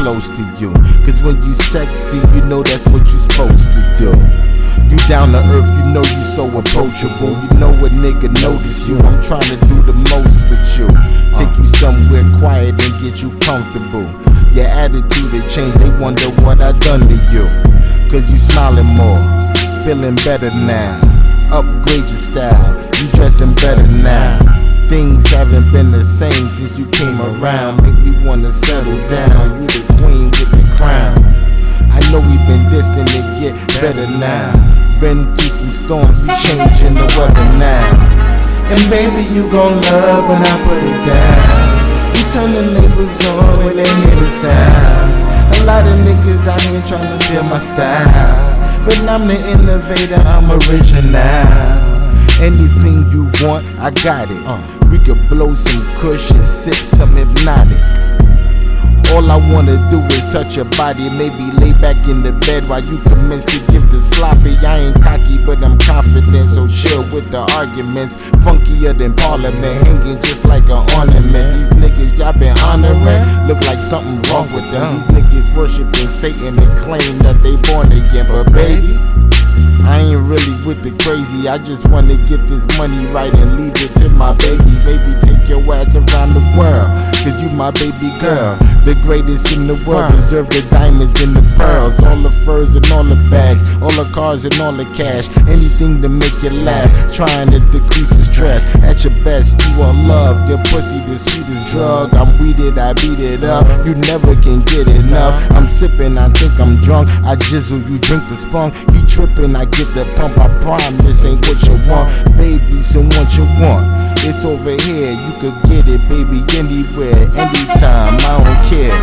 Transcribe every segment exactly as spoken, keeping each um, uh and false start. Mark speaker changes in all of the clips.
Speaker 1: close to you. Cause when you sexy, you know that's what you're supposed to do. You down to earth, you know you so approachable. You know a nigga notice you. I'm trying to do the most with you. Take you somewhere quiet and get you comfortable. Your attitude had changed, they wonder what I done to you. Cause you smiling more, feeling better now. Upgrade your style, you dressing better now. Things haven't been the same since you came around. Make me wanna settle down, you the queen with the crown. I know we've been distant, it get better now. Been through some storms, we changing the weather now. And baby, you gon' love when I put it down. You turn the neighbors on when they hear the sounds. A lot of niggas out here trying to steal my style, but I'm the innovator, I'm original. Anything you want, I got it. uh. We could blow some kush and sip some hypnotic. All I wanna do is touch your body, maybe lay back in the bed while you commence to give the sloppy. I ain't cocky, but I'm confident, so chill with the arguments. Funkier than Parliament, hanging just like an ornament. These niggas y'all been honoring, look like something wrong with them. These niggas worshiping Satan and claim that they born again, but baby, I ain't really with the crazy. I just wanna get this money right and leave it to my babies. Maybe take your ass around the world, cause you my baby girl, the greatest in the world. Deserve the diamonds and the pearls, all the furs and all the bags, all the cars and all the cash. Anything to make you laugh, trying to decrease the stress. At your best, you are love, your pussy the sweetest drug. I'm weeded, I beat it up, you never can get enough. I'm sipping, I think I'm drunk, I jizzle, you drink the spunk. He tripping, I get the pump, I promise ain't what you want. Baby, so what you want, it's over here, you could get it, baby, anywhere, anytime, I don't care.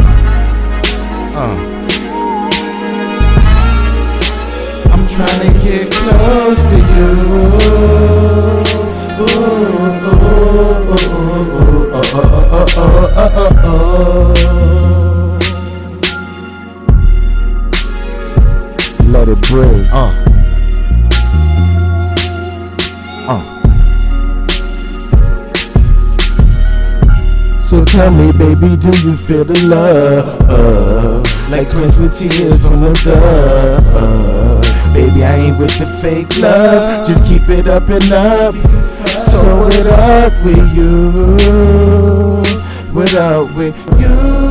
Speaker 1: uh. I'm trying to get close to you. Ooh, ooh, ooh, ooh, oh, oh, oh, oh, oh, oh. Let it break. uh. Uh. So tell me, baby, do you feel the love? Like Prince with tears from the dove. Baby, I ain't with the fake love, just keep it up and up. So it up with you, what up with you.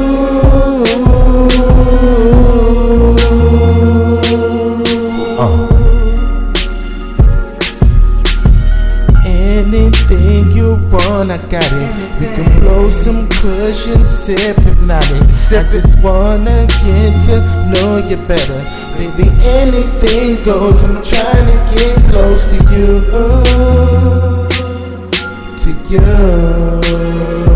Speaker 1: Uh. Anything you want, I got it. We can blow some cushion, sip hypnotic. I just wanna get to know you better. Baby, anything goes. I'm trying to get close to you, to you.